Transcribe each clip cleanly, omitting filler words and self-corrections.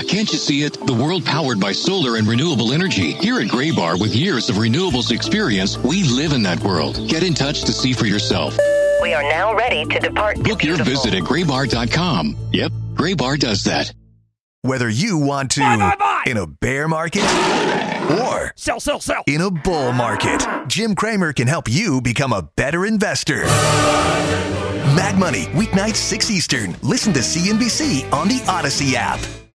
can't you see it? The world powered by solar and renewable energy. Here at Graybar, with years of renewables experience, we live in that world. Get in touch to see for yourself. We are now ready to depart. Book your visit at graybar.com. Yep, Graybar does that. Whether you want to in a bear market or sell in a bull market, Jim Cramer can help you become a better investor. Mad Money, weeknights 6 Eastern. Listen to CNBC on the Odyssey app.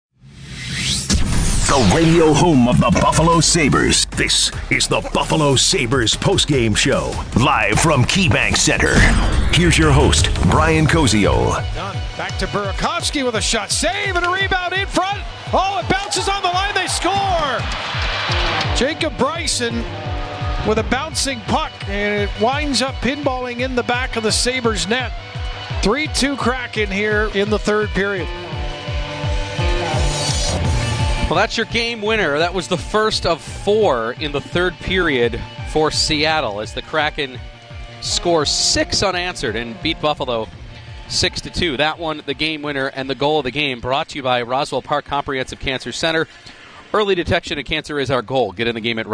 The radio home of the Buffalo Sabres. This is the Buffalo Sabres postgame show, live from KeyBank Center. Here's your host, Brian Koziol. Done. Back to Burakovsky with a shot. Save and a rebound in front. Oh, it bounces on the line. They score. Jacob Bryson with a bouncing puck, and it winds up pinballing in the back of the Sabres net. 3-2 Kraken here in the third period. Well, that's your game winner. That was the first of 4 in the third period for Seattle as the Kraken score 6 unanswered and beat Buffalo 6-2. That one, the game winner and the goal of the game, brought to you by Roswell Park Comprehensive Cancer Center. Early detection of cancer is our goal. Get in the game at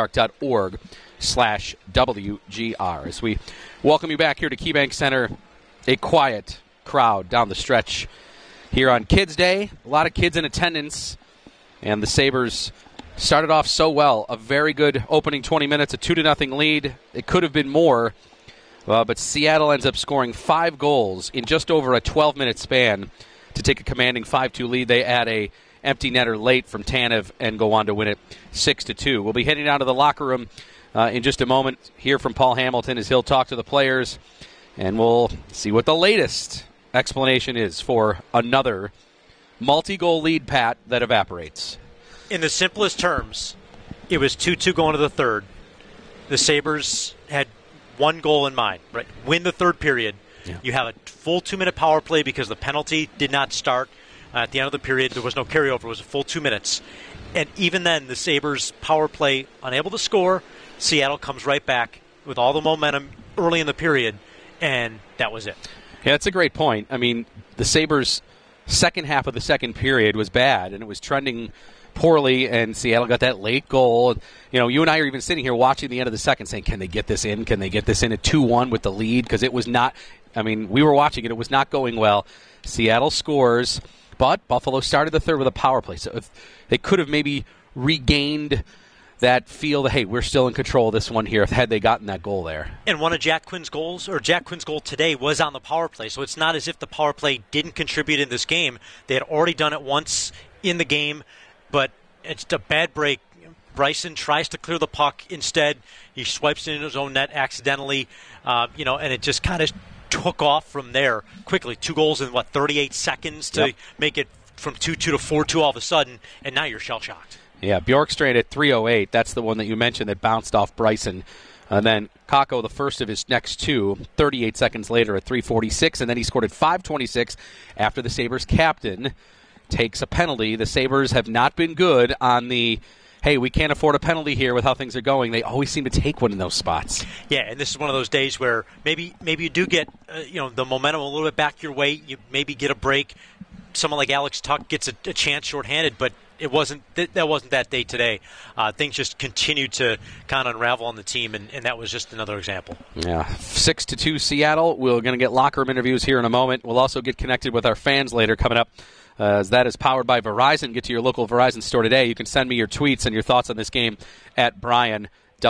roswellpark.org/WGR. As we welcome you back here to KeyBank Center, a quiet crowd down the stretch here on Kids Day. A lot of kids in attendance. And the Sabres started off so well. A very good opening 20 minutes, a 2-0 lead. It could have been more, but Seattle ends up scoring 5 goals in just over a 12-minute span to take a commanding 5-2 lead. They add a empty netter late from Tanev and go on to win it 6-2. We'll be heading down to the locker room in just a moment. Hear from Paul Hamilton as he'll talk to the players, and we'll see what the latest explanation is for another multi-goal lead, Pat, that evaporates. In the simplest terms, it was 2-2 going to the third. The Sabres had one goal in mind, right? Win the third period. Yeah. You have a full 2-minute power play because the penalty did not start at the end of the period. There was no carryover. It was a full 2 minutes. And even then, the Sabres power play unable to score. Seattle comes right back with all the momentum early in the period, and that was it. Yeah, that's a great point. I mean, the Sabres' second half of the second period was bad, and it was trending poorly, and Seattle got that late goal. You know, you and I are even sitting here watching the end of the second saying, can they get this in? Can they get this in at 2-1 with the lead? Because it was not, I mean, we were watching it. It was not going well. Seattle scores, but Buffalo started the third with a power play. So if they could have maybe regained that feel that, hey, we're still in control of this one here, had they gotten that goal there. And one of Jack Quinn's goals, or Jack Quinn's goal today, was on the power play. So it's not as if the power play didn't contribute in this game. They had already done it once in the game, but it's a bad break. Bryson tries to clear the puck. Instead, he swipes it in his own net accidentally, and it just kind of took off from there quickly. 2 goals in, 38 seconds to make it from 2-2 to 4-2 all of a sudden, and now you're shell-shocked. Yeah, Bjorkstrand at 3:08. That's the one that you mentioned that bounced off Bryson. And then Kakko, the first of his next 2, 38 seconds later at 3:46. And then he scored at 5:26 after the Sabres captain takes a penalty. The Sabres have not been good on the, hey, we can't afford a penalty here with how things are going. They always seem to take one in those spots. Yeah, and this is one of those days where maybe you do get the momentum a little bit back your way. You maybe get a break. Someone like Alex Tuch gets a chance shorthanded, but that wasn't that day today. Things just continued to kind of unravel on the team, and that was just another example. Yeah, 6-2 Seattle. We're going to get locker room interviews here in a moment. We'll also get connected with our fans later coming up. As that is powered by Verizon. Get to your local Verizon store today. You can send me your tweets and your thoughts on this game at Brian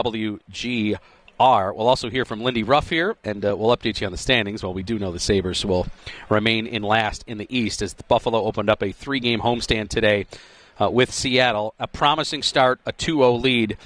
WGR. We'll also hear from Lindy Ruff here, and we'll update you on the standings. Well, we do know the Sabres will remain in last in the East as Buffalo opened up a 3-game homestand today with Seattle. A promising start, a 2-0 lead.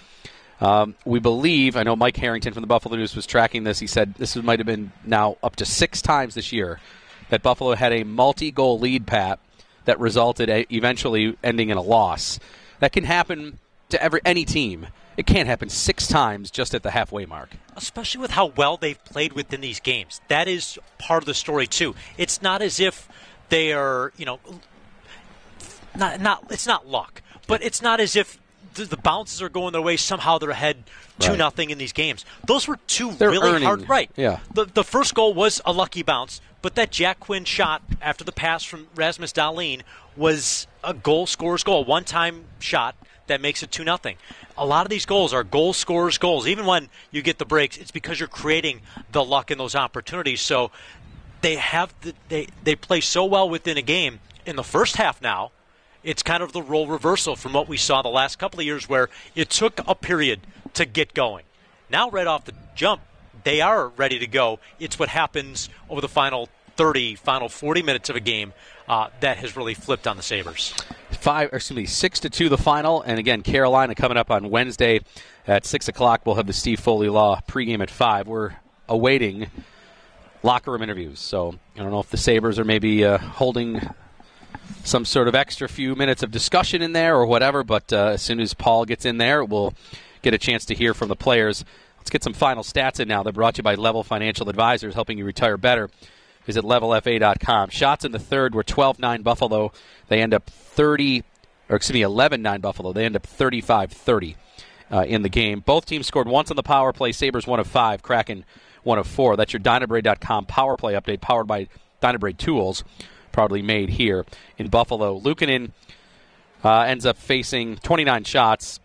We believe, I know Mike Harrington from the Buffalo News was tracking this. He said this might have been now up to 6 times this year that Buffalo had a multi-goal lead, Pat, that resulted eventually ending in a loss. That can happen to any team. It can't happen 6 times just at the halfway mark. Especially with how well they've played within these games. That is part of the story, too. It's not as if they are, it's not luck. But it's not as if the bounces are going their way. Somehow they're ahead 2-0 in these games. Those were They're really earning. hard. Right. Yeah. The first goal was a lucky bounce, but that Jack Quinn shot after the pass from Rasmus Dahlin was a goal scorer's goal, one-time shot that makes it 2-0. A lot of these goals are goal scorers' goals. Even when you get the breaks, it's because you're creating the luck in those opportunities. So they play so well within a game in the first half now. It's kind of the role reversal from what we saw the last couple of years where it took a period to get going. Now right off the jump, they are ready to go. It's what happens over the final 40 minutes of a game that has really flipped on the Sabres. 6-2 the final, and again, Carolina coming up on Wednesday at 6 o'clock. We'll have the Steve Foley Law pregame at 5. We're awaiting locker room interviews, so I don't know if the Sabres are maybe holding some sort of extra few minutes of discussion in there or whatever, but as soon as Paul gets in there, we'll get a chance to hear from the players. Let's get some final stats in now. They're brought to you by Level Financial Advisors, helping you retire better. Visit levelfa.com. Shots in the third were 12-9 Buffalo. They end up 11-9 Buffalo. They end up 35-30 in the game. Both teams scored once on the power play. Sabres 1 of 5, Kraken 1 of 4. That's your Dynabrade.com power play update, powered by Dynabrade Tools, proudly made here in Buffalo. Luukkonen ends up facing 29 shots,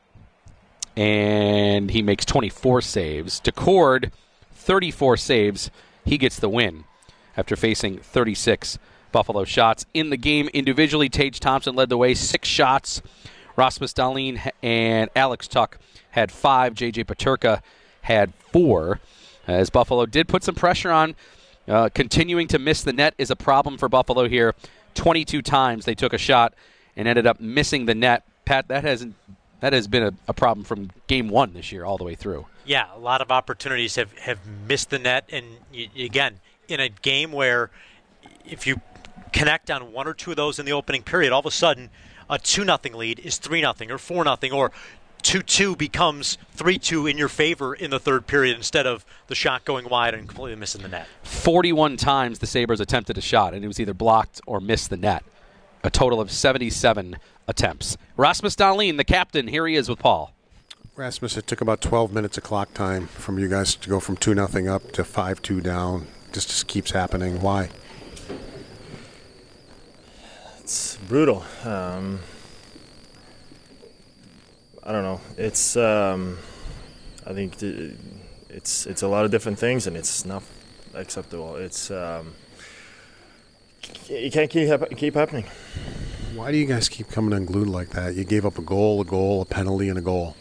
and he makes 24 saves. Decord, 34 saves. He gets the win after facing 36 Buffalo shots. In the game individually, Tage Thompson led the way, 6 shots. Rasmus Dahlin and Alex Tuch had 5. J.J. Peterka had 4. As Buffalo did put some pressure on, continuing to miss the net is a problem for Buffalo here. 22 times they took a shot and ended up missing the net. Pat, that has been a problem from game 1 this year all the way through. Yeah, a lot of opportunities have missed the net, and again, in a game where if you connect on 1 or 2 of those in the opening period, all of a sudden a 2-0 lead is 3-0 or 4-0, or 2-2 becomes 3-2 in your favor in the third period instead of the shot going wide and completely missing the net. 41 times the Sabres attempted a shot, and it was either blocked or missed the net. A total of 77 attempts. Rasmus Dahlin, the captain, here he is with Paul. Rasmus, it took about 12 minutes of clock time from you guys to go from 2-0 up to 5-2 down. This just keeps happening. Why? It's brutal. I don't know. It's I think it's a lot of different things, and it's not acceptable. It's it can't keep happening. Why do you guys keep coming unglued like that? You gave up a goal, a penalty, and a goal.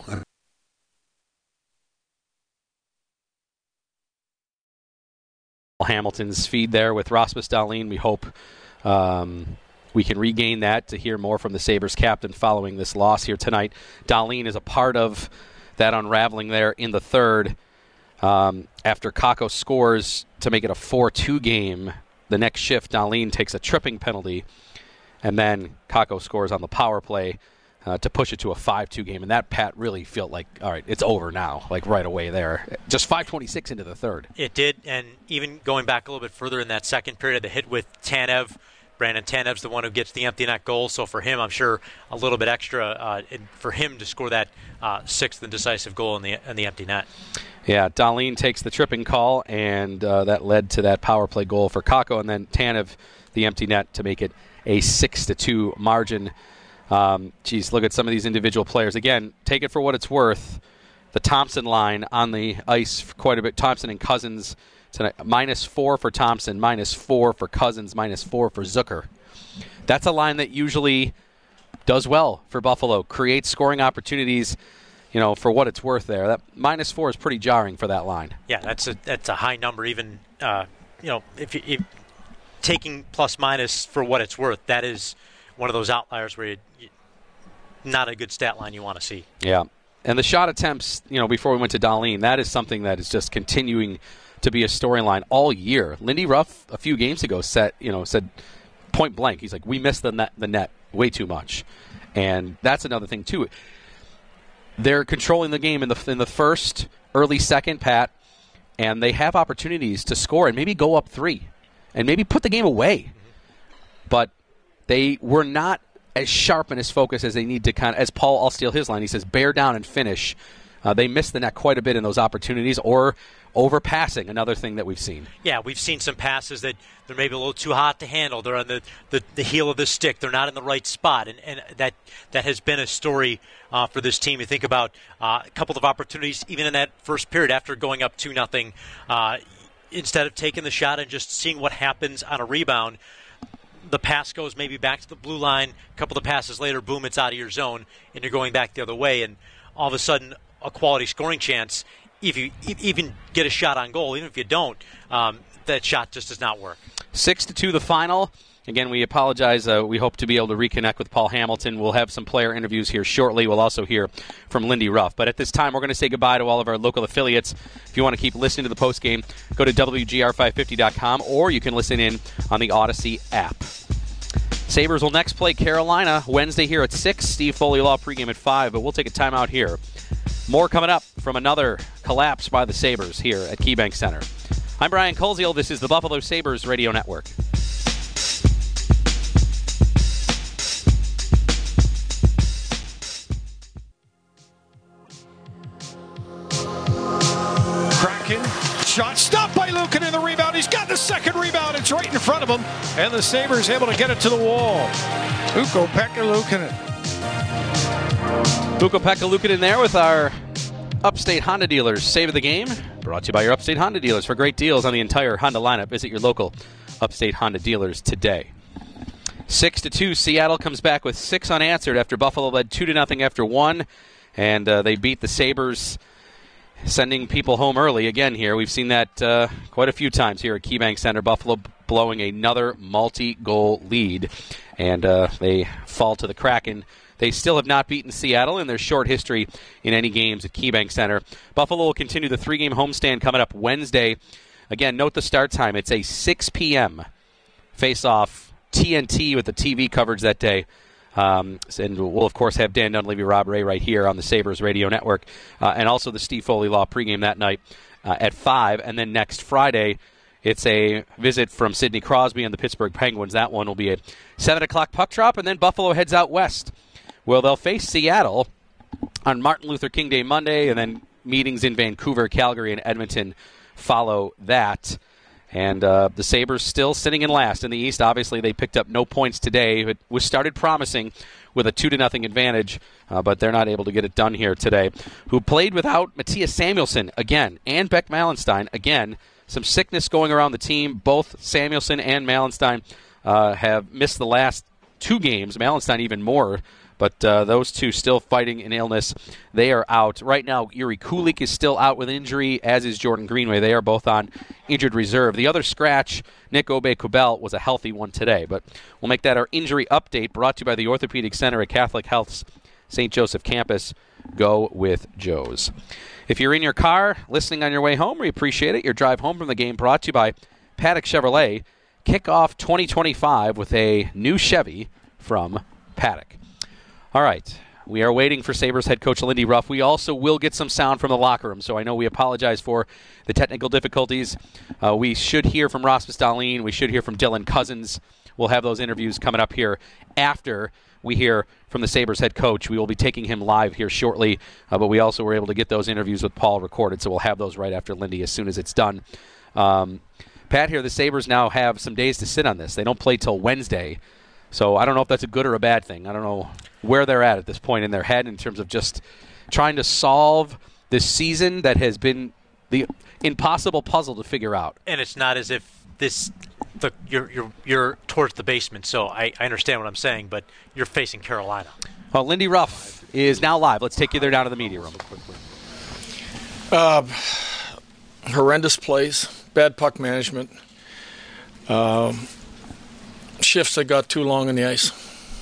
Hamilton's feed there with Rasmus Dahlin. We hope we can regain that to hear more from the Sabres captain following this loss here tonight. Dahlin is a part of that unraveling there in the third. After Kakko scores to make it a 4-2 game, the next shift, Dahlin takes a tripping penalty, and then Kakko scores on the power play to push it to a 5-2 game. And that, Pat, really felt like, all right, it's over now, like right away there. Just 5:26 into the third. It did, and even going back a little bit further in that second period, the hit with Tanev. Brandon Tanev's the one who gets the empty net goal, so for him, I'm sure a little bit extra for him to score that sixth and decisive goal in the empty net. Yeah, Dahlin takes the tripping call, and that led to that power play goal for Kakko, and then Tanev the empty net to make it a 6-2 margin. Geez, look at some of these individual players. Again, take it for what it's worth. The Thompson line on the ice quite a bit. Thompson and Cousins tonight. -4 for Thompson, -4 for Cousins, -4 for Zucker. That's a line that usually does well for Buffalo, creates scoring opportunities, for what it's worth there. That -4 is pretty jarring for that line. Yeah, that's a high number. Even if taking plus minus for what it's worth, that is one of those outliers where not a good stat line you want to see. Yeah, and the shot attempts, before we went to Dahlin, that is something that is just continuing to be a storyline all year. Lindy Ruff a few games ago said point blank, he's like, we missed the net way too much, and that's another thing too. They're controlling the game in the first, early second, Pat, and they have opportunities to score and maybe go up 3 and maybe put the game away. But they were not as sharp and as focused as they need to as Paul, I'll steal his line, he says, bear down and finish. They missed the net quite a bit in those opportunities, or overpassing, another thing that we've seen. Yeah, we've seen some passes that they're maybe a little too hot to handle. They're on the heel of the stick. They're not in the right spot, and that has been a story for this team. You think about a couple of opportunities, even in that first period after going up 2-0, instead of taking the shot and just seeing what happens on a rebound, the pass goes maybe back to the blue line. A couple of passes later, boom, it's out of your zone, and you're going back the other way, and all of a sudden a quality scoring chance. If you even get a shot on goal, even if you don't, that shot just does not work. 6-2 the final. Again, we apologize. We hope to be able to reconnect with Paul Hamilton. We'll have some player interviews here shortly. We'll also hear from Lindy Ruff. But at this time, we're going to say goodbye to all of our local affiliates. If you want to keep listening to the postgame, go to WGR550.com, or you can listen in on the Odyssey app. Sabres will next play Carolina Wednesday here at 6. Steve Foley Law pregame at 5, but we'll take a timeout here. More coming up from another collapse by the Sabres here at KeyBank Center. I'm Brian Koziel. This is the Buffalo Sabres Radio Network. Kraken, shot stopped by Luukkonen in the rebound. He's got the second rebound. It's right in front of him, and the Sabres able to get it to the wall. Ukko-Pekka Luukkonen. Ukko-Pekka Luukkonen there with our Upstate Honda dealers. Save of the game, brought to you by your Upstate Honda dealers. For great deals on the entire Honda lineup, visit your local Upstate Honda dealers today. 6-2, Seattle comes back with 6 unanswered after Buffalo led 2-0 after 1, and they beat the Sabres, sending people home early again here. We've seen that quite a few times here at KeyBank Center. Buffalo blowing another multi-goal lead, and they fall to the Kraken. They still have not beaten Seattle in their short history in any games at KeyBank Center. Buffalo will continue the 3-game homestand coming up Wednesday. Again, note the start time. It's a 6 p.m. face-off, TNT with the TV coverage that day. And we'll, of course, have Dan Dunleavy, Rob Ray right here on the Sabres Radio Network. And also the Steve Foley Law pregame that night at 5. And then next Friday, it's a visit from Sidney Crosby and the Pittsburgh Penguins. That one will be a 7 o'clock puck drop, and then Buffalo heads out west. Well, they'll face Seattle on Martin Luther King Day Monday, and then meetings in Vancouver, Calgary, and Edmonton follow that. And the Sabres still sitting in last in the East. Obviously, they picked up no points today. It was started promising with a 2-0 advantage, but they're not able to get it done here today. Who played without Matthias Samuelsson again, and Beck Malenstein again. Some sickness going around the team. Both Samuelsson and Malenstein have missed the last 2 games. Malenstein even more. But those two still fighting an illness. They are out. Right now, Yuri Kulik is still out with injury, as is Jordan Greenway. They are both on injured reserve. The other scratch, Nick Aube-Kubel, was a healthy one today. But we'll make that our injury update, brought to you by the Orthopedic Center at Catholic Health's St. Joseph campus. Go with Joe's. If you're in your car listening on your way home, we appreciate it. Your drive home from the game brought to you by Paddock Chevrolet. Kick off 2025 with a new Chevy from Paddock. All right, we are waiting for Sabres head coach Lindy Ruff. We also will get some sound from the locker room, so I know we apologize for the technical difficulties. We should hear from Rasmus Dahlin. We should hear from Dylan Cousins. We'll have those interviews coming up here after we hear from the Sabres head coach. We will be taking him live here shortly, but we also were able to get those interviews with Paul recorded, so we'll have those right after Lindy as soon as it's done. Pat, here, the Sabres now have some days to sit on this. They don't play till Wednesday. So I don't know if that's a good or a bad thing. I don't know where they're at this point in their head in terms of just trying to solve this season that has been the impossible puzzle to figure out. And it's not as if you're towards the basement. So I understand what I'm saying, but you're facing Carolina. Well, Lindy Ruff is now live. Let's take you there down to the media room quickly. Horrendous plays, bad puck management. Shifts that got too long on the ice.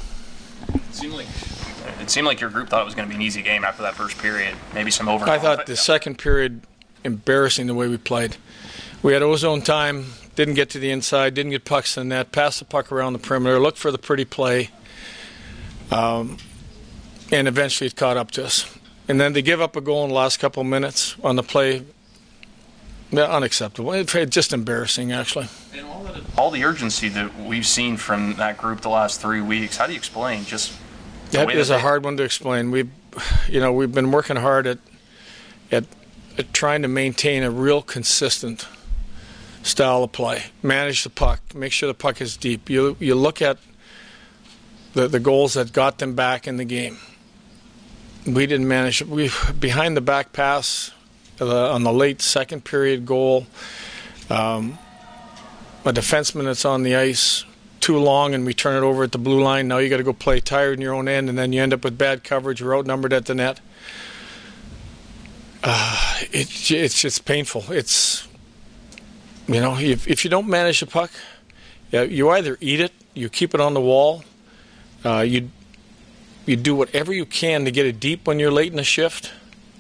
It seemed like your group thought it was going to be an easy game after that first period. Maybe some overtime. I thought the second period, embarrassing the way we played. We had ozone time, didn't get to the inside, didn't get pucks in the net, passed the puck around the perimeter, looked for the pretty play, and eventually it caught up to us. And then to give up a goal in the last couple of minutes on the play, unacceptable. It's just embarrassing, actually. And all the urgency that we've seen from that group the last 3 weeks, how do you explain just the way that is a hard one to explain. We've been working hard at trying to maintain a real consistent style of play. Manage the puck. Make sure the puck is deep. You look at the goals that got them back in the game. We didn't manage. Behind the back pass on the late second period goal, a defenseman that's on the ice too long and we turn it over at the blue line. Now you got to go play tired in your own end, and then you end up with bad coverage. You're outnumbered at the net. It's just painful. It's, if you don't manage the puck, you either eat it, you keep it on the wall, you do whatever you can to get it deep when you're late in the shift.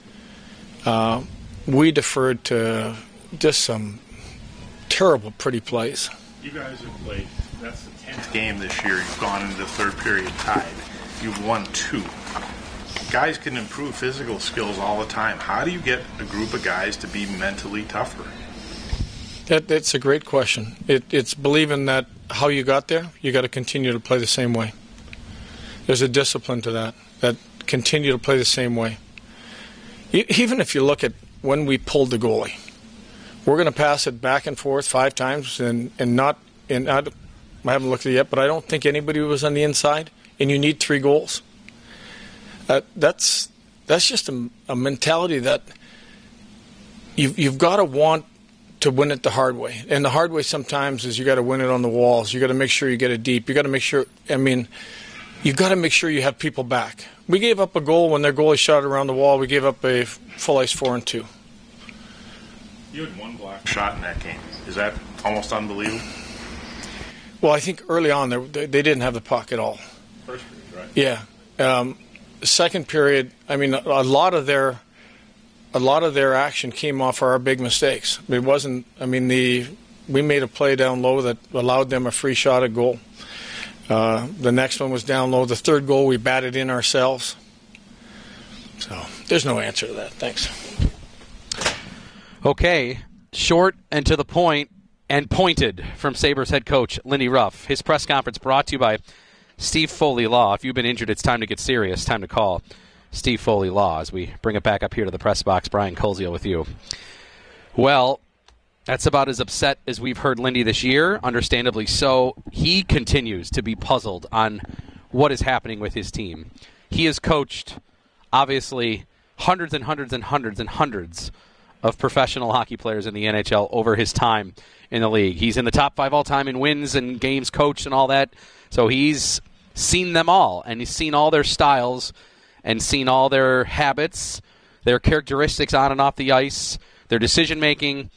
We deferred to just some terrible, pretty plays. You guys have played, that's the 10th game this year. You've gone into the third period tied. You've won 2. Guys can improve physical skills all the time. How do you get a group of guys to be mentally tougher? That's a great question. It's believing that how you got there, you got to continue to play the same way. There's a discipline to that continue to play the same way. Even if you look at when we pulled the goalie, we're going to pass it back and forth 5 times and I haven't looked at it yet, but I don't think anybody was on the inside, and you need 3 goals. That's just a mentality that you've got to want to win it the hard way. And the hard way sometimes is you got to win it on the walls. You got to make sure you get it deep. You got to make sure, you got to make sure you have people back. We gave up a goal when their goalie shot around the wall. We gave up a full ice 4-2. You had 1 block shot in that game. Is that almost unbelievable? Well, I think early on they didn't have the puck at all. First period, right? Yeah. Second period, a lot of their action came off our big mistakes. It wasn't. We made a play down low that allowed them a free shot at goal. The next one was down low. The third goal we batted in ourselves. So there's no answer to that. Thanks. Okay, short and to the point and pointed from Sabres head coach Lindy Ruff. His press conference brought to you by Steve Foley Law. If you've been injured, it's time to get serious. Time to call Steve Foley Law as we bring it back up here to the press box. Brian Koziel with you. Well, that's about as upset as we've heard Lindy this year, understandably so. He continues to be puzzled on what is happening with his team. He has coached, obviously, hundreds and hundreds and hundreds and hundreds of professional hockey players in the NHL over his time in the league. He's in the top 5 all-time in wins and games coached and all that. So he's seen them all, and he's seen all their styles and seen all their habits, their characteristics on and off the ice, their decision-making.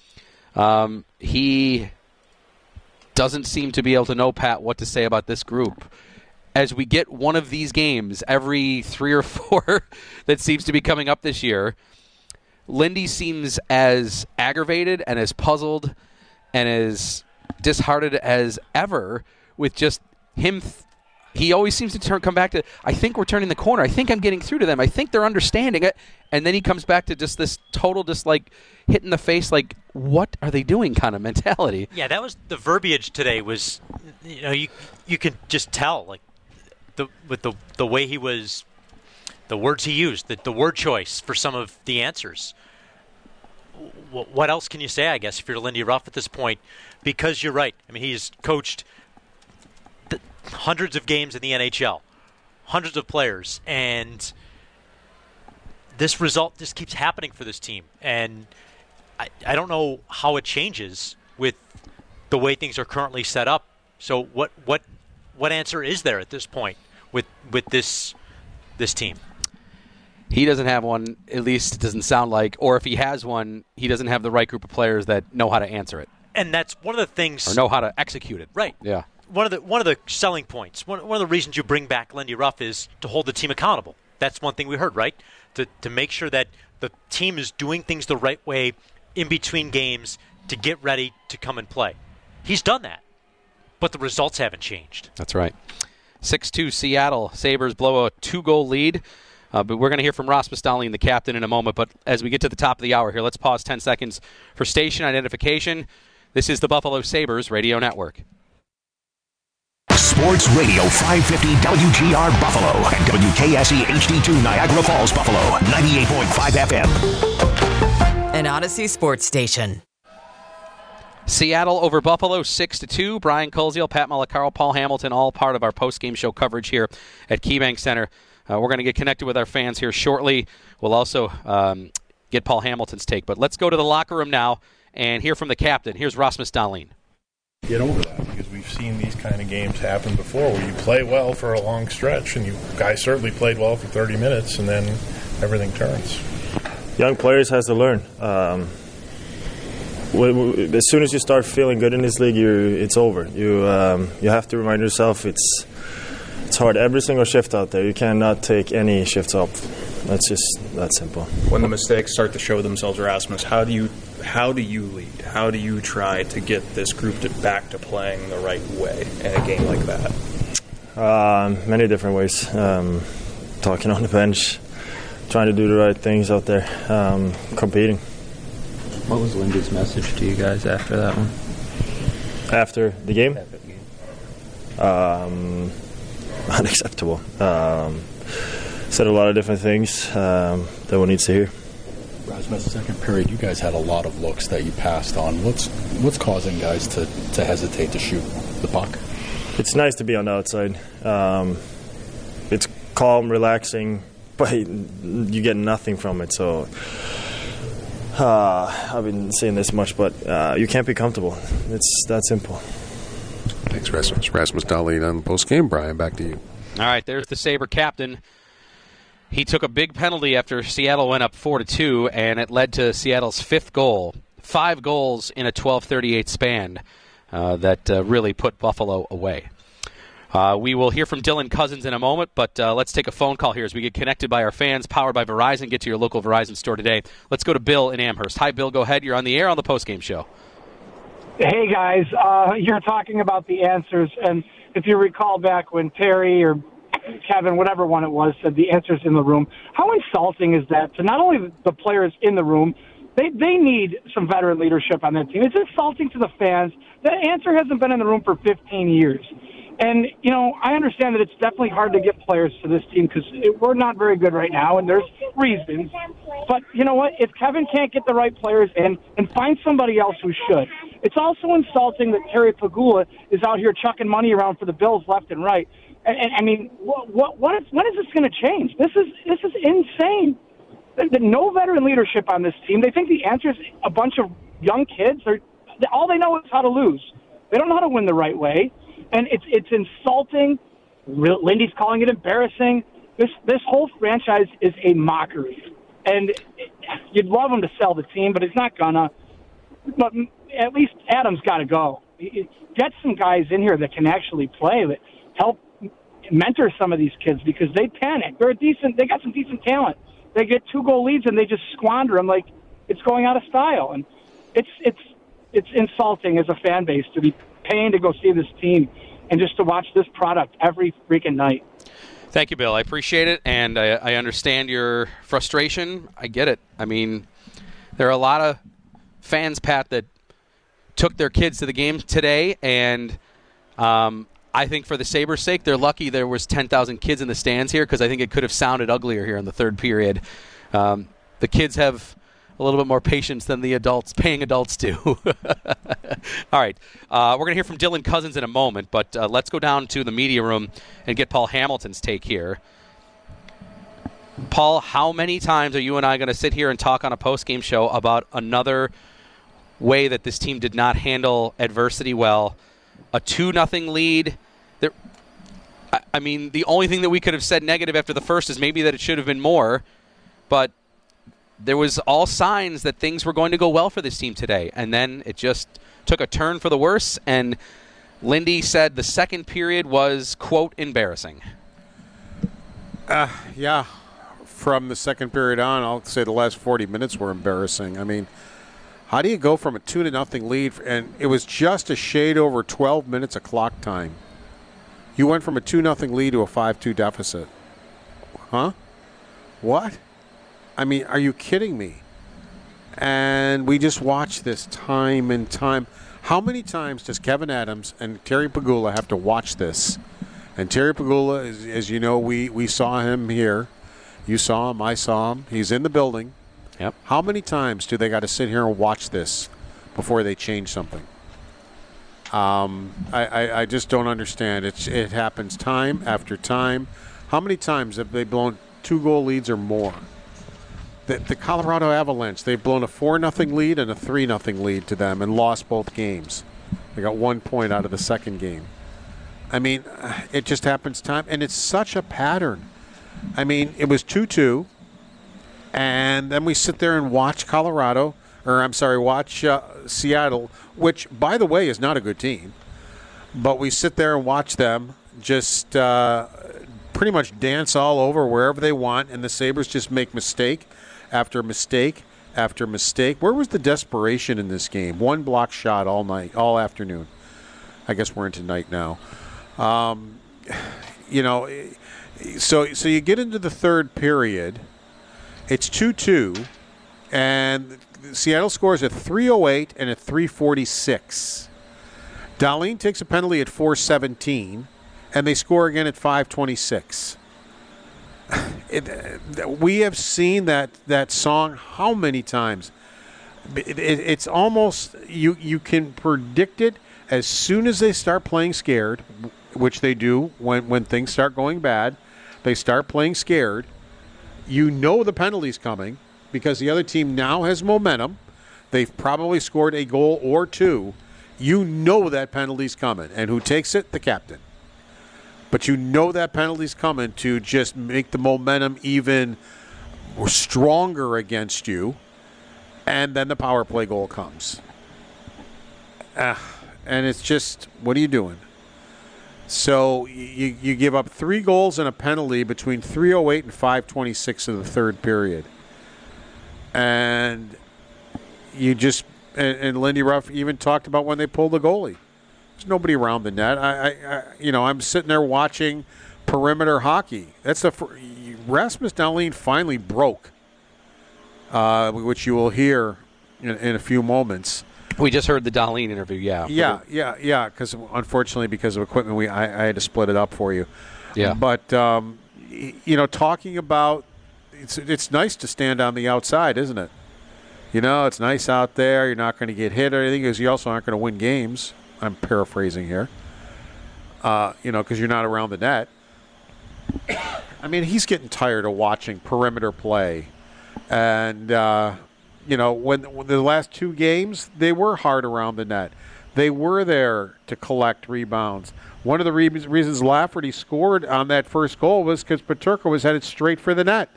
He doesn't seem to be able to know, Pat, what to say about this group. As we get one of these games every 3 or 4 that seems to be coming up this year, Lindy seems as aggravated and as puzzled and as disheartened as ever with just him. He always seems to come back to, I think we're turning the corner. I think I'm getting through to them. I think they're understanding it. And then he comes back to just this total, just like hit in the face, like, what are they doing kind of mentality. Yeah, that was the verbiage today was, you can just tell, like, with the way he was, the words he used, the word choice for some of the answers. What else can you say, I guess, if you're Lindy Ruff at this point? Because you're right. He's coached hundreds of games in the NHL, hundreds of players, and this result just keeps happening for this team. And I don't know how it changes with the way things are currently set up. So what answer is there at this point with this team? He doesn't have one, at least it doesn't sound like, or if he has one, he doesn't have the right group of players that know how to answer it. And that's one of the things, or know how to execute it. Right. Yeah. One of the selling points, one of the reasons you bring back Lindy Ruff is to hold the team accountable. That's one thing we heard, right? To make sure that the team is doing things the right way in between games to get ready to come and play. He's done that, but the results haven't changed. That's right. 6-2 Seattle. Sabres blow a 2-goal lead. But we're going to hear from Ross Pistolian, the captain, in a moment. But as we get to the top of the hour here, let's pause 10 seconds for station identification. This is the Buffalo Sabres Radio Network. Sports Radio 550 WGR Buffalo and WKSE HD2 Niagara Falls, Buffalo, 98.5 FM. An Odyssey sports station. Seattle over Buffalo 6-2. Brian Koziel, Pat Malacaro, Paul Hamilton, all part of our post-game show coverage here at KeyBank Center. We're going to get connected with our fans here shortly. We'll also get Paul Hamilton's take. But let's go to the locker room now and hear from the captain. Here's Rasmus Dahlin. Get over that, because we've seen these kind of games happen before where you play well for a long stretch, and you guys certainly played well for 30 minutes, and then everything turns. Young players has to learn. As soon as you start feeling good in this league, it's over. You have to remind yourself it's hard every single shift out there. You cannot take any shifts up. That's just that simple. When the mistakes start to show themselves, Rasmus, how do you lead? How do you try to get this group back to playing the right way in a game like that? Many different ways. Talking on the bench, trying to do the right things out there, competing. What was Lindy's message to you guys after that one? After the game? Unacceptable. Said a lot of different things that one needs to hear. Rasmus, second period, you guys had a lot of looks that you passed on. What's causing guys to hesitate to shoot the puck? It's nice to be on the outside. It's calm, relaxing, but you get nothing from it. So I've been saying this much, but you can't be comfortable. It's that simple. Thanks, Rasmus. Rasmus Dahlin on the postgame. Brian, back to you. All right, there's the Sabre captain. He took a big penalty after Seattle went up 4-2, and it led to Seattle's fifth goal. 5 goals in a 12:38 span that really put Buffalo away. We will hear from Dylan Cousins in a moment, but let's take a phone call here as we get connected by our fans, powered by Verizon. Get to your local Verizon store today. Let's go to Bill in Amherst. Hi, Bill. Go ahead. You're on the air on the postgame show. Hey, guys. You're talking about the answers, and if you recall back when Terry or Kevin, whatever one it was, said the answers in the room, how insulting is that to not only the players in the room, they need some veteran leadership on that team. It's insulting to the fans. That answer hasn't been in the room for 15 years. And, you know, I understand that it's definitely hard to get players to this team because we're not very good right now, and there's reasons. But, you know what, if Kevin can't get the right players in, and find somebody else who should. It's also insulting that Terry Pegula is out here chucking money around for the Bills left and right. And I mean, when is this going to change? This is insane. There's no veteran leadership on this team. They think the answer is a bunch of young kids. All they know is how to lose. They don't know how to win the right way. And it's insulting. Lindy's calling it embarrassing. This whole franchise is a mockery. And you'd love him to sell the team, but he's not gonna. But at least Adam's got to go. Get some guys in here that can actually play, that help mentor some of these kids because they panic. They got some decent talent. They get 2-goal leads and they just squander them like it's going out of style. And it's insulting as a fan base to be paying to go see this team and just to watch this product every freaking night. Thank you, Bill. I appreciate it, and I understand your frustration. I get it. I mean, there are a lot of fans, Pat, that took their kids to the game today, and I think for the Sabres' sake, they're lucky there was 10,000 kids in the stands here because I think it could have sounded uglier here in the third period. The kids have a little bit more patience than the paying adults do. All right. We're going to hear from Dylan Cousins in a moment, but let's go down to the media room and get Paul Hamilton's take here. Paul, how many times are you and I going to sit here and talk on a post-game show about another way that this team did not handle adversity well? A 2-0 lead. I mean, the only thing that we could have said negative after the first is maybe that it should have been more, but there was all signs that things were going to go well for this team today, and then it just took a turn for the worse, and Lindy said the second period was, quote, embarrassing. Yeah. From the second period on, I'll say the last 40 minutes were embarrassing. I mean, how do you go from a 2-0 lead, and it was just a shade over 12 minutes of clock time? You went from a 2-0 lead to a 5-2 deficit. Huh? What? I mean, are you kidding me? And we just watch this time and time. How many times does Kevyn Adams and Terry Pegula have to watch this? And Terry Pegula, as you know, we saw him here. You saw him, I saw him. He's in the building. Yep. How many times do they got to sit here and watch this before they change something? I just don't understand. It happens time after time. How many times have they blown 2-goal leads or more? The Colorado Avalanche, they've blown a 4-0 lead and a 3-0 lead to them and lost both games. They got 1 point out of the second game. I mean, it just happens time, and it's such a pattern. I mean, it was 2-2, and then we sit there and watch watch Seattle, which, by the way, is not a good team. But we sit there and watch them just pretty much dance all over wherever they want, and the Sabres just make mistake after mistake after mistake. Where was the desperation in this game? One block shot all night, all afternoon. I guess we're into night now. So you get into the third period. It's 2-2, and Seattle scores at 3:08 and at 3:46. Dahlin takes a penalty at 4:17, and they score again at 5:26. We have seen that song how many times? It's almost you can predict it as soon as they start playing scared, which they do when things start going bad. They start playing scared. You know the penalty's coming because the other team now has momentum. They've probably scored a goal or two. You know that penalty's coming. And who takes it? The captain. But you know that penalty's coming to just make the momentum even stronger against you. And then the power play goal comes. And it's just, what are you doing? So you give up 3 goals and a penalty between 3:08 and 5:26 of the third period. And you just, and Lindy Ruff even talked about when they pulled the goalie. There's nobody around the net. I'm sitting there watching perimeter hockey. That's Rasmus Dahlin finally broke, which you will hear in a few moments. We just heard the Dahlin interview, yeah. Yeah, because unfortunately, because of equipment, I had to split it up for you. Yeah. But, talking about, it's nice to stand on the outside, isn't it? It's nice out there. You're not going to get hit or anything because you also aren't going to win games. I'm paraphrasing here. Because you're not around the net. I mean, he's getting tired of watching perimeter play. And, when the last 2 games, they were hard around the net. They were there to collect rebounds. One of the reasons Lafferty scored on that first goal was because Peterka was headed straight for the net.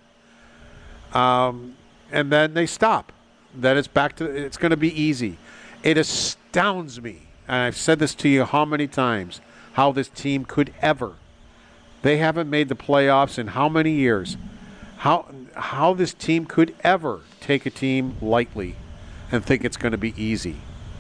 And then they stop. Then it's back to, it's going to be easy. It astounds me, and I've said this to you how many times, how this team could ever. They haven't made the playoffs in how many years? How this team could ever take a team lightly and think it's going to be easy.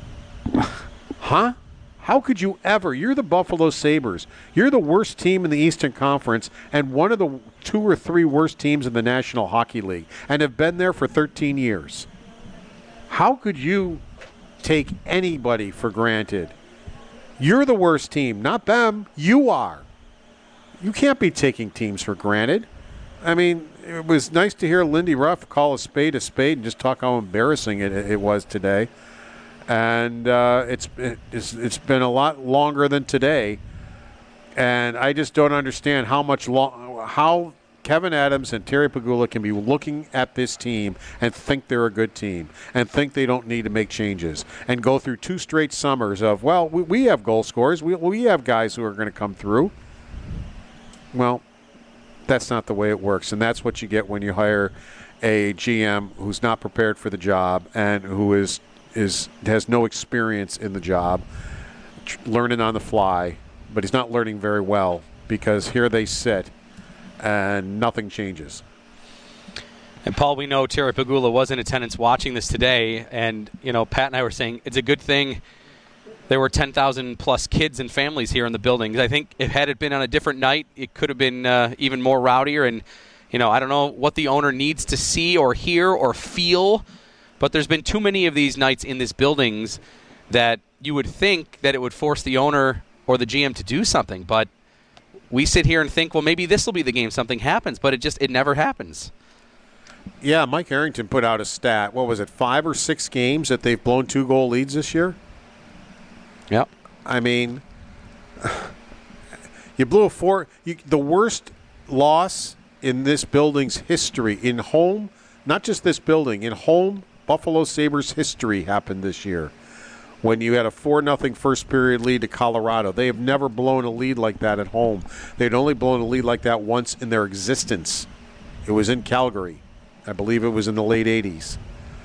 Huh? How could you ever? You're the Buffalo Sabres. You're the worst team in the Eastern Conference and one of the 2 or 3 worst teams in the National Hockey League and have been there for 13 years. How could you take anybody for granted? You're the worst team, not them. You are. You can't be taking teams for granted. I mean, it was nice to hear Lindy Ruff call a spade and just talk how embarrassing it was today. And it's been a lot longer than today. And I just don't understand how Kevyn Adams and Terry Pegula can be looking at this team and think they're a good team and think they don't need to make changes and go through 2 straight summers of, well, we have goal scorers. We have guys who are going to come through. Well, that's not the way it works, and that's what you get when you hire a GM who's not prepared for the job and who has no experience in the job, learning on the fly, but he's not learning very well because here they sit and nothing changes. And, Paul, we know Terry Pegula was in attendance watching this today, and, Pat and I were saying it's a good thing there were 10,000-plus kids and families here in the building. I think had it been on a different night, it could have been even more rowdier. And, I don't know what the owner needs to see or hear or feel But there's been too many of these nights in this buildings that you would think that it would force the owner or the GM to do something. But we sit here and think, well, maybe this will be the game something happens, but it never happens. Yeah, Mike Harrington put out a stat. What was it, 5 or 6 games that they've blown 2-goal leads this year? Yep. I mean, you blew the worst loss in this building's history, in home, not just this building, in home Buffalo Sabres history happened this year when you had a 4-0 first period lead to Colorado. They have never blown a lead like that at home. They'd only blown a lead like that once in their existence. It was in Calgary. I believe it was in the late 80s.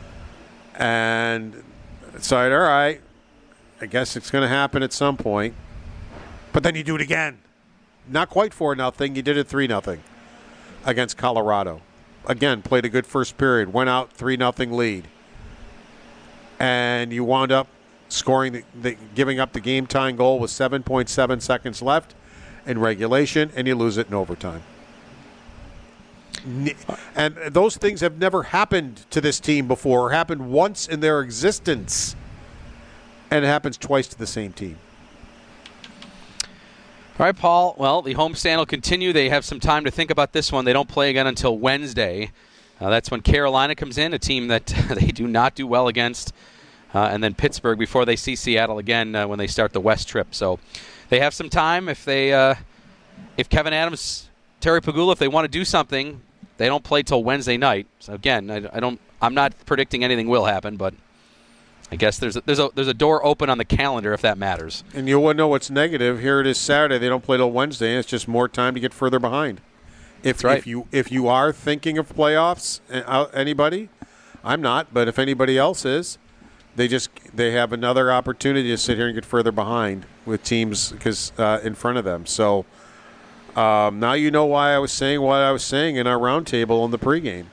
And so all right, I guess it's going to happen at some point. But then you do it again. Not quite 4-0. You did it 3-0 against Colorado. Again, played a good first period. Went out 3-0 lead. And you wound up scoring, giving up the game-tying goal with 7.7 seconds left in regulation, and you lose it in overtime. And those things have never happened to this team before, or happened once in their existence. And it happens twice to the same team. All right, Paul. Well, the homestand will continue. They have some time to think about this one. They don't play again until Wednesday. That's when Carolina comes in, a team that they do not do well against. And then Pittsburgh before they see Seattle again when they start the West trip. So they have some time. If Kevin Adams, Terry Pegula, if they want to do something, they don't play till Wednesday night. So again, I'm not predicting anything will happen, but I guess there's a door open on the calendar if that matters. And you wouldn't know what's negative. Here it is Saturday. They don't play till Wednesday, and it's just more time to get further behind. If you are thinking of playoffs, anybody, I'm not, but if anybody else is, they have another opportunity to sit here and get further behind with teams because in front of them. So now you know why I was saying what I was saying in our roundtable in the pregame.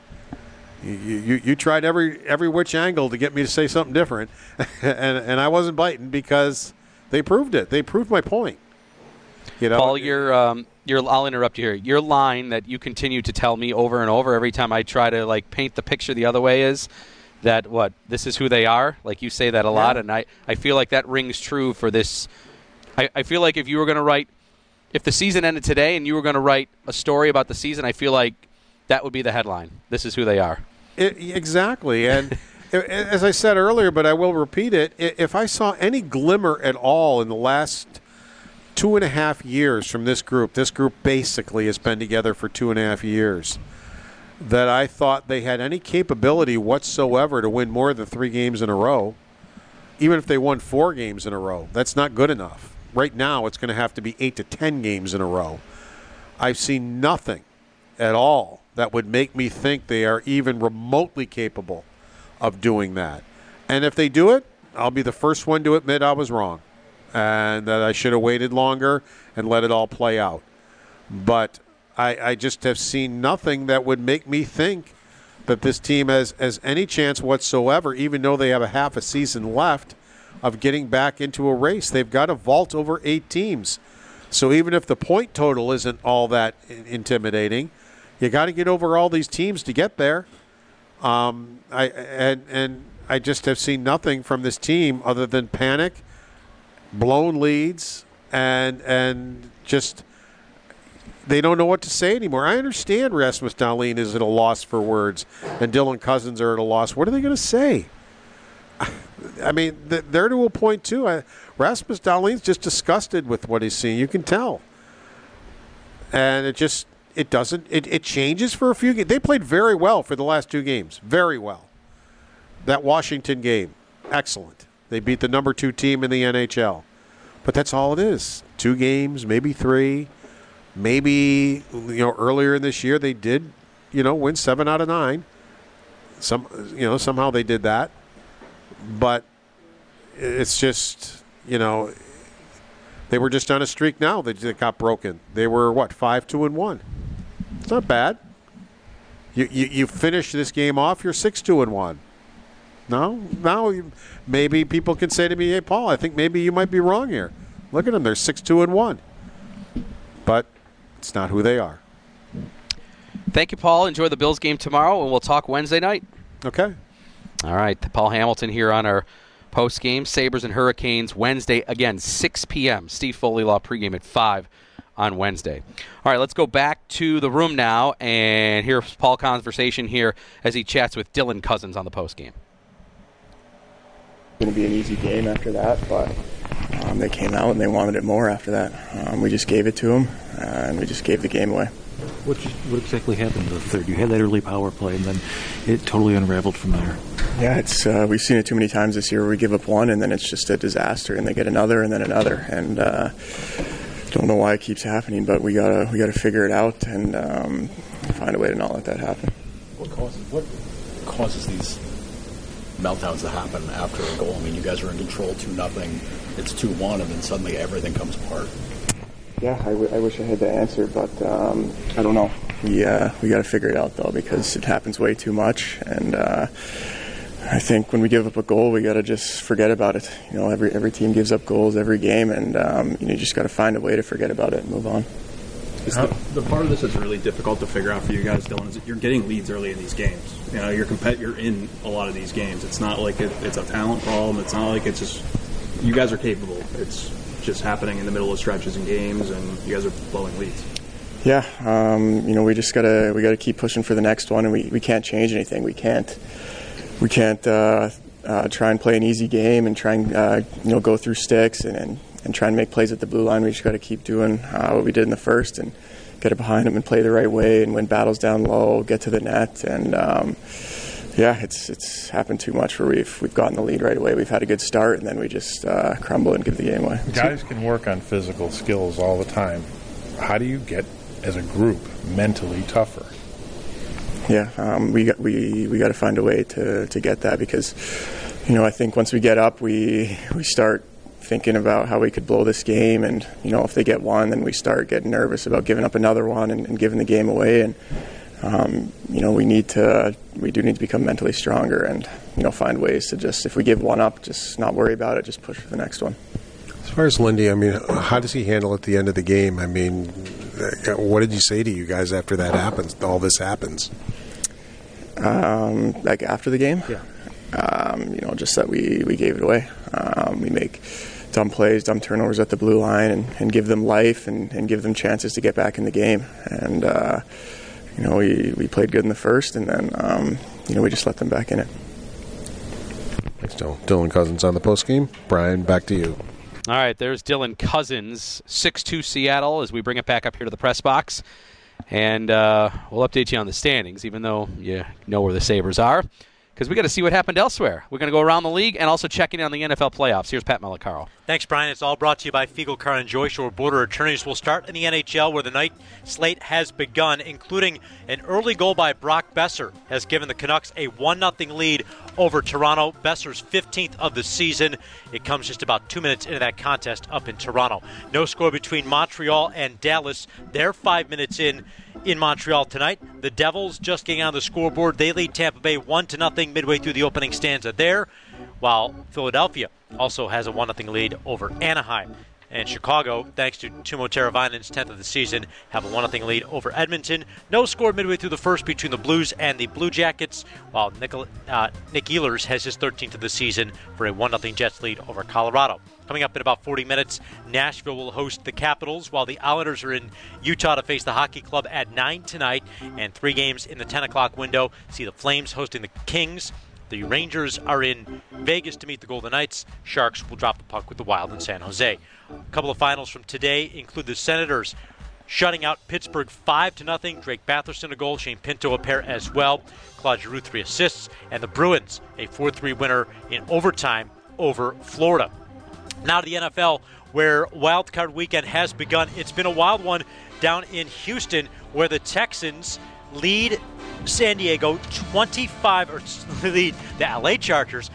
You tried every which angle to get me to say something different, and I wasn't biting because they proved it. They proved my point. You know, Paul, I'll interrupt you here. Your line that you continue to tell me over and over every time I try to paint the picture the other way is that this is who they are. Like you say that a lot, and I feel like that rings true for this. I feel like if you were going to write, if the season ended today and you were going to write a story about the season, I feel like that would be the headline. This is who they are. Exactly. And as I said earlier, but I will repeat it, if I saw any glimmer at all in the last 2.5 years from this group basically has been together for 2.5 years, that I thought they had any capability whatsoever to win more than 3 games in a row, even if they won 4 games in a row, that's not good enough. Right now, it's going to have to be 8 to 10 games in a row. I've seen nothing at all that would make me think they are even remotely capable of doing that. And if they do it, I'll be the first one to admit I was wrong and that I should have waited longer and let it all play out. But I just have seen nothing that would make me think that this team has any chance whatsoever, even though they have a half a season left, of getting back into a race. They've got to vault over 8 teams. So even if the point total isn't all that intimidating, you got to get over all these teams to get there. I just have seen nothing from this team other than panic, blown leads, and just they don't know what to say anymore. I understand Rasmus Dahlin is at a loss for words, and Dylan Cousins are at a loss. What are they going to say? I mean, they're to a point too. Rasmus Dahlin's just disgusted with what he's seeing. You can tell, and it changes for a few games. They played very well for the last 2 games, very well. That Washington game, excellent. They beat the number 2 team in the NHL, but that's all it is. 2 games, maybe 3, maybe earlier in this year they did, win 7 out of 9. Somehow they did that. But it's just, they were just on a streak now that got broken. They were, 5-2-1. It's not bad. You finish this game off, you're 6-2-1. No? Now maybe people can say to me, hey, Paul, I think maybe you might be wrong here. Look at them. They're 6-2-1. But it's not who they are. Thank you, Paul. Enjoy the Bills game tomorrow, and we'll talk Wednesday night. Okay. All right, Paul Hamilton here on our post-game. Sabres and Hurricanes Wednesday, again, 6 p.m. Steve Foley Law pregame at 5 on Wednesday. All right, let's go back to the room now and hear Paul's conversation here as he chats with Dylan Cousins on the postgame. Going to be an easy game after that, but they came out and they wanted it more after that. We just gave it to them, and we just gave the game away. What exactly happened in the third? You had that early power play, and then it totally unraveled from there. Yeah, it's we've seen it too many times this year where we give up one, and then it's just a disaster, and they get another, and then another, and don't know why it keeps happening, but we gotta figure it out and find a way to not let that happen. What causes these meltdowns to happen after a goal? I mean, you guys are in control 2-0, it's 2-1, and then suddenly everything comes apart. Yeah, I wish I had the answer, but I don't know. We got to figure it out, though, because it happens way too much. And I think when we give up a goal, we got to just forget about it. You know, every team gives up goals every game, and you just got to find a way to forget about it and move on. The part of this that's really difficult to figure out for you guys, Dylan, is that you're getting leads early in these games. You know, you're in a lot of these games. It's not like it's a talent problem. It's not like it's just you guys are capable. It's just happening in the middle of stretches and games, and you guys are blowing leads. Yeah, we just gotta keep pushing for the next one, and we can't change anything. We can't try and play an easy game and try and go through sticks and try and make plays at the blue line. We just got to keep doing what we did in the first and get it behind them and play the right way and win battles down low, get to the net, and it's happened too much where we've gotten the lead right away. We've had a good start, and then we just crumble and give the game away. Guys can work on physical skills all the time. How do you get, as a group, mentally tougher? Yeah, we got to find a way to get that because, I think once we get up, we start thinking about how we could blow this game, and if they get one, then we start getting nervous about giving up another one and giving the game away. And we do need to become mentally stronger and find ways to just, if we give one up, just not worry about it, just push for the next one. As far as Lindy, I mean, how does he handle at the end of the game? I mean, what did you say to you guys after that happens? All this happens. Like after the game? Yeah. Just that we gave it away. We make dumb plays, dumb turnovers at the blue line and give them life and give them chances to get back in the game. And, we played good in the first, and then, we just let them back in it. Thanks, Dylan Cousins on the postgame. Brian, back to you. All right, there's Dylan Cousins, 6-2 Seattle, as we bring it back up here to the press box. And we'll update you on the standings, even though you know where the Sabres are, because we got to see what happened elsewhere. We're going to go around the league and also checking in on the NFL playoffs. Here's Pat Malacaro. Thanks, Brian. It's all brought to you by Fiegel Car and Joy Shore Border Attorneys. Will start in the NHL, where the night slate has begun, including an early goal by Brock Besser has given the Canucks a 1-0 lead over Toronto. Besser's 15th of the season. It comes just about 2 minutes into that contest up in Toronto. No score between Montreal and Dallas. They're 5 minutes in Montreal tonight. The Devils just getting on the scoreboard. They lead Tampa Bay 1-0 midway through the opening stanza there, while Philadelphia also has a 1-0 lead over Anaheim. And Chicago, thanks to Timo Teravainen's 10th of the season, have a 1-0 lead over Edmonton. No score midway through the first between the Blues and the Blue Jackets, while Nick Ehlers has his 13th of the season for a 1-0 Jets lead over Colorado. Coming up in about 40 minutes, Nashville will host the Capitals, while the Islanders are in Utah to face the Hockey Club at 9 tonight. And 3 games in the 10 o'clock window see the Flames hosting the Kings. The Rangers are in Vegas to meet the Golden Knights. Sharks will drop the puck with the Wild in San Jose. A couple of finals from today include the Senators shutting out Pittsburgh 5-0. Drake Batherson a goal, Shane Pinto a pair as well. Claude Giroux 3 assists. And the Bruins a 4-3 winner in overtime over Florida. Now to the NFL, where Wild Card Weekend has begun. It's been a wild one down in Houston, where the Texans lead San Diego 25, or lead the LA Chargers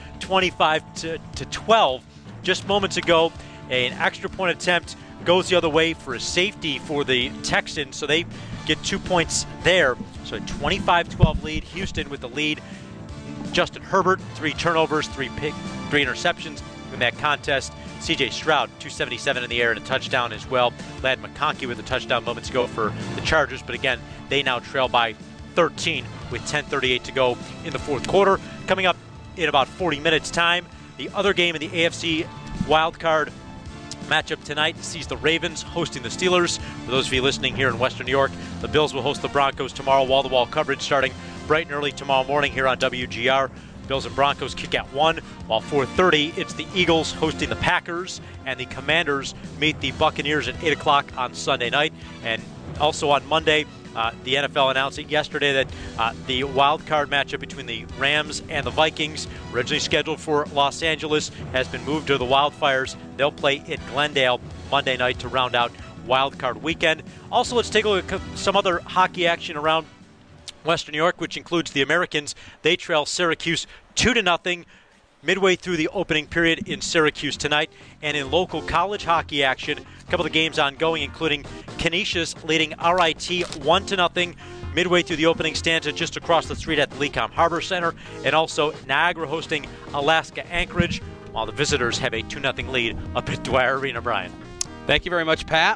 25-12. Just moments ago, an extra point attempt goes the other way for a safety for the Texans, so they get 2 points there. So a 25-12 lead. Houston with the lead. Justin Herbert, 3 turnovers, 3 interceptions in that contest. C.J. Stroud, 277 in the air and a touchdown as well. Ladd McConkey with a touchdown moments ago for the Chargers, but again, they now trail by 13 with 10:38 to go in the fourth quarter. Coming up in about 40 minutes' time. The other game in the AFC wildcard matchup tonight sees the Ravens hosting the Steelers. For those of you listening here in Western New York, the Bills will host the Broncos tomorrow. Wall-to-wall coverage starting bright and early tomorrow morning here on WGR. Bills and Broncos kick at 1, while 4:30 it's the Eagles hosting the Packers, and the Commanders meet the Buccaneers at 8 o'clock on Sunday night. And also on Monday, the NFL announced it yesterday that the wild card matchup between the Rams and the Vikings, originally scheduled for Los Angeles, has been moved to the Wildfires. They'll play in Glendale Monday night to round out wild card weekend. Also, let's take a look at some other hockey action around Western New York, which includes the Americans. They trail Syracuse 2-0 midway through the opening period in Syracuse tonight. And in local college hockey action, a couple of games ongoing, including Canisius leading RIT 1-0 midway through the opening stanza just across the street at the Lecom Harbor Center. And also Niagara hosting Alaska Anchorage, while the visitors have a 2-0 lead up at Dwyer Arena. Brian. Thank you very much, Pat.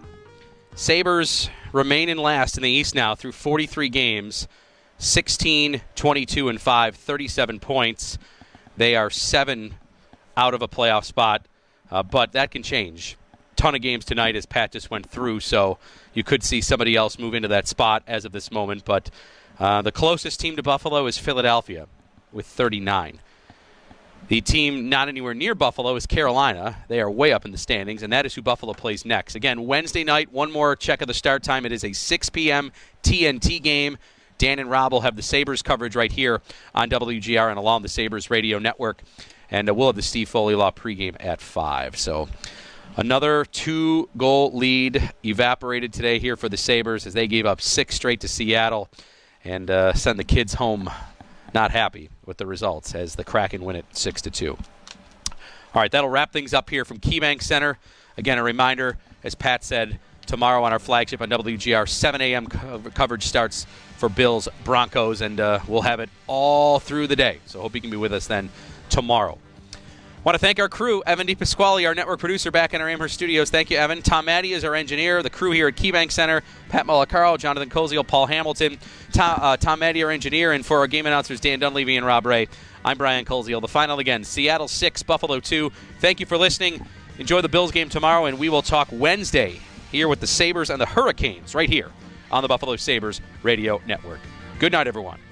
Sabres remain in last in the East now through 43 games. 16, 22, and 5, 37 points. They are 7 out of a playoff spot, but that can change. Ton of games tonight, as Pat just went through, so you could see somebody else move into that spot as of this moment. But the closest team to Buffalo is Philadelphia with 39. The team not anywhere near Buffalo is Carolina. They are way up in the standings, and that is who Buffalo plays next. Again, Wednesday night, one more check of the start time. It is a 6 p.m. TNT game. Dan and Rob will have the Sabres coverage right here on WGR and along the Sabres radio network. And we'll have the Steve Foley Law pregame at 5. So another 2-goal lead evaporated today here for the Sabres as they gave up 6 straight to Seattle and send the kids home not happy with the results as the Kraken win it 6-2. All right, that'll wrap things up here from KeyBank Center. Again, a reminder, as Pat said, tomorrow on our flagship on WGR, 7 a.m. coverage starts for Bills Broncos, and we'll have it all through the day. So hope you can be with us then tomorrow. Want to thank our crew, Evan DePasquale, our network producer back in our Amherst studios. Thank you, Evan. Tom Maddy is our engineer. The crew here at KeyBank Center, Pat Malacaro, Jonathan Koziel, Paul Hamilton, Tom Maddy, our engineer, and for our game announcers, Dan Dunleavy and Rob Ray, I'm Brian Koziel. The final again, Seattle 6, Buffalo 2. Thank you for listening. Enjoy the Bills game tomorrow, and we will talk Wednesday here with the Sabres and the Hurricanes right here on the Buffalo Sabres Radio Network. Good night, everyone.